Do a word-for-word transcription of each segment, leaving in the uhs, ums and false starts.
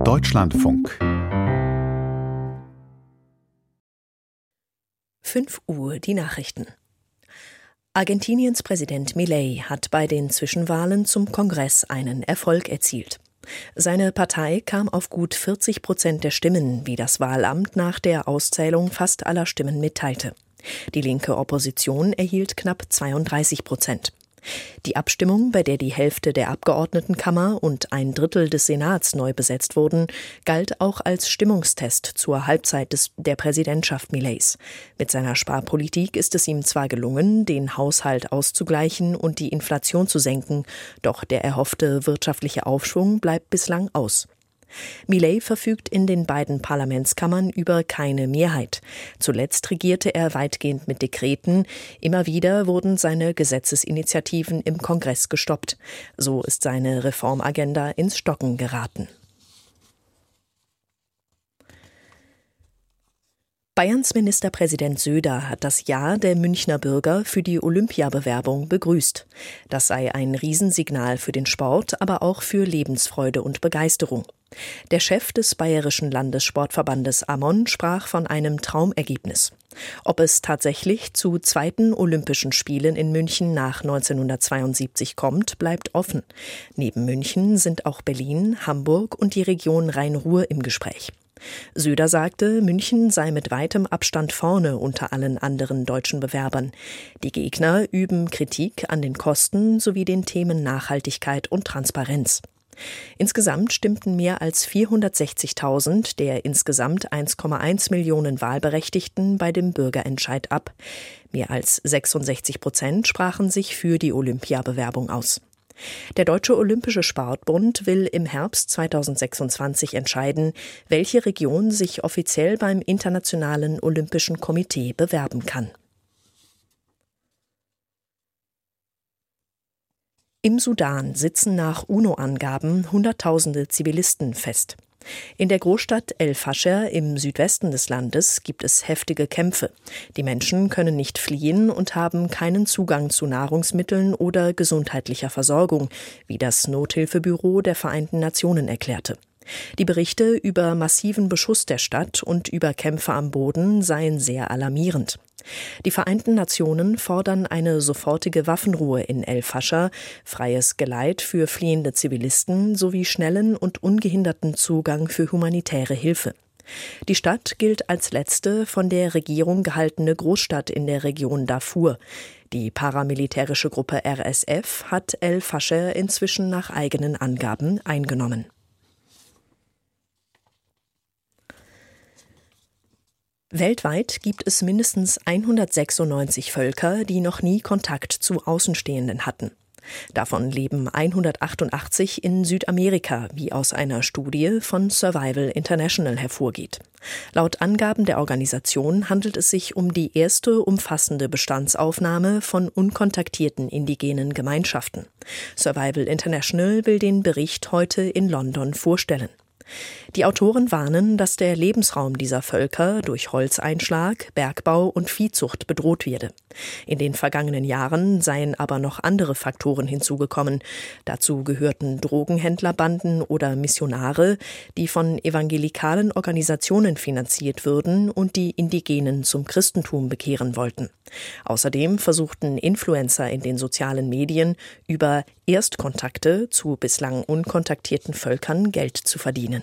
Deutschlandfunk. fünf Uhr die Nachrichten. Argentiniens Präsident Milei hat bei den Zwischenwahlen zum Kongress einen Erfolg erzielt. Seine Partei kam auf gut vierzig Prozent der Stimmen, wie das Wahlamt nach der Auszählung fast aller Stimmen mitteilte. Die linke Opposition erhielt knapp zweiunddreißig Prozent. Die Abstimmung, bei der die Hälfte der Abgeordnetenkammer und ein Drittel des Senats neu besetzt wurden, galt auch als Stimmungstest zur Halbzeit des, der Präsidentschaft Mileis. Mit seiner Sparpolitik ist es ihm zwar gelungen, den Haushalt auszugleichen und die Inflation zu senken, doch der erhoffte wirtschaftliche Aufschwung bleibt bislang aus. Milei verfügt in den beiden Parlamentskammern über keine Mehrheit. Zuletzt regierte er weitgehend mit Dekreten. Immer wieder wurden seine Gesetzesinitiativen im Kongress gestoppt. So ist seine Reformagenda ins Stocken geraten. Bayerns Ministerpräsident Söder hat das Ja der Münchner Bürger für die Olympiabewerbung begrüßt. Das sei ein Riesensignal für den Sport, aber auch für Lebensfreude und Begeisterung. Der Chef des Bayerischen Landessportverbandes Amon sprach von einem Traumergebnis. Ob es tatsächlich zu zweiten Olympischen Spielen in München nach neunzehnhundertzweiundsiebzig kommt, bleibt offen. Neben München sind auch Berlin, Hamburg und die Region Rhein-Ruhr im Gespräch. Söder sagte, München sei mit weitem Abstand vorne unter allen anderen deutschen Bewerbern. Die Gegner üben Kritik an den Kosten sowie den Themen Nachhaltigkeit und Transparenz. Insgesamt stimmten mehr als vierhundertsechzigtausend der insgesamt eins Komma eins Millionen Wahlberechtigten bei dem Bürgerentscheid ab. Mehr als sechsundsechzig Prozent sprachen sich für die Olympiabewerbung aus. Der Deutsche Olympische Sportbund will im Herbst zweitausendsechsundzwanzig entscheiden, welche Region sich offiziell beim Internationalen Olympischen Komitee bewerben kann. Im Sudan sitzen nach UNO-Angaben Hunderttausende Zivilisten fest. In der Großstadt El Fasher im Südwesten des Landes gibt es heftige Kämpfe. Die Menschen können nicht fliehen und haben keinen Zugang zu Nahrungsmitteln oder gesundheitlicher Versorgung, wie das Nothilfebüro der Vereinten Nationen erklärte. Die Berichte über massiven Beschuss der Stadt und über Kämpfe am Boden seien sehr alarmierend. Die Vereinten Nationen fordern eine sofortige Waffenruhe in El Fasher, freies Geleit für fliehende Zivilisten sowie schnellen und ungehinderten Zugang für humanitäre Hilfe. Die Stadt gilt als letzte von der Regierung gehaltene Großstadt in der Region Darfur. Die paramilitärische Gruppe R S F hat El Fasher inzwischen nach eigenen Angaben eingenommen. Weltweit gibt es mindestens hundertsechsundneunzig Völker, die noch nie Kontakt zu Außenstehenden hatten. Davon leben hundertachtundachtzig in Südamerika, wie aus einer Studie von Survival International hervorgeht. Laut Angaben der Organisation handelt es sich um die erste umfassende Bestandsaufnahme von unkontaktierten indigenen Gemeinschaften. Survival International will den Bericht heute in London vorstellen. Die Autoren warnen, dass der Lebensraum dieser Völker durch Holzeinschlag, Bergbau und Viehzucht bedroht werde. In den vergangenen Jahren seien aber noch andere Faktoren hinzugekommen. Dazu gehörten Drogenhändlerbanden oder Missionare, die von evangelikalen Organisationen finanziert würden und die Indigenen zum Christentum bekehren wollten. Außerdem versuchten Influencer in den sozialen Medien über Erstkontakte zu bislang unkontaktierten Völkern Geld zu verdienen.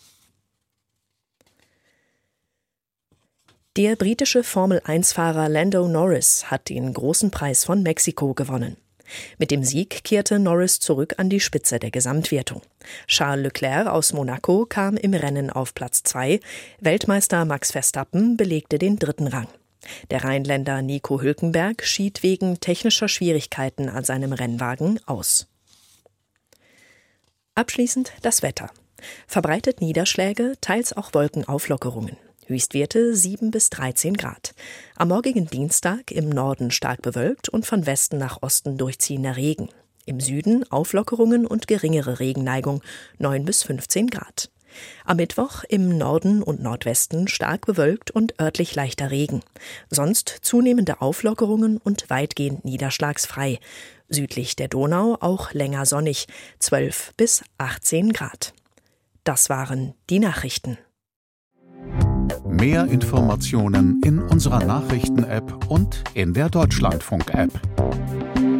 Der britische Formel eins Fahrer Lando Norris hat den großen Preis von Mexiko gewonnen. Mit dem Sieg kehrte Norris zurück an die Spitze der Gesamtwertung. Charles Leclerc aus Monaco kam im Rennen auf Platz zwei, Weltmeister Max Verstappen belegte den dritten Rang. Der Rheinländer Nico Hülkenberg schied wegen technischer Schwierigkeiten an seinem Rennwagen aus. Abschließend das Wetter. Verbreitet Niederschläge, teils auch Wolkenauflockerungen. Höchstwerte sieben bis dreizehn Grad. Am morgigen Dienstag im Norden stark bewölkt und von Westen nach Osten durchziehender Regen. Im Süden Auflockerungen und geringere Regenneigung, neun bis fünfzehn Grad. Am Mittwoch im Norden und Nordwesten stark bewölkt und örtlich leichter Regen. Sonst zunehmende Auflockerungen und weitgehend niederschlagsfrei. Südlich der Donau auch länger sonnig, zwölf bis achtzehn Grad. Das waren die Nachrichten. Mehr Informationen in unserer Nachrichten-App und in der Deutschlandfunk-App.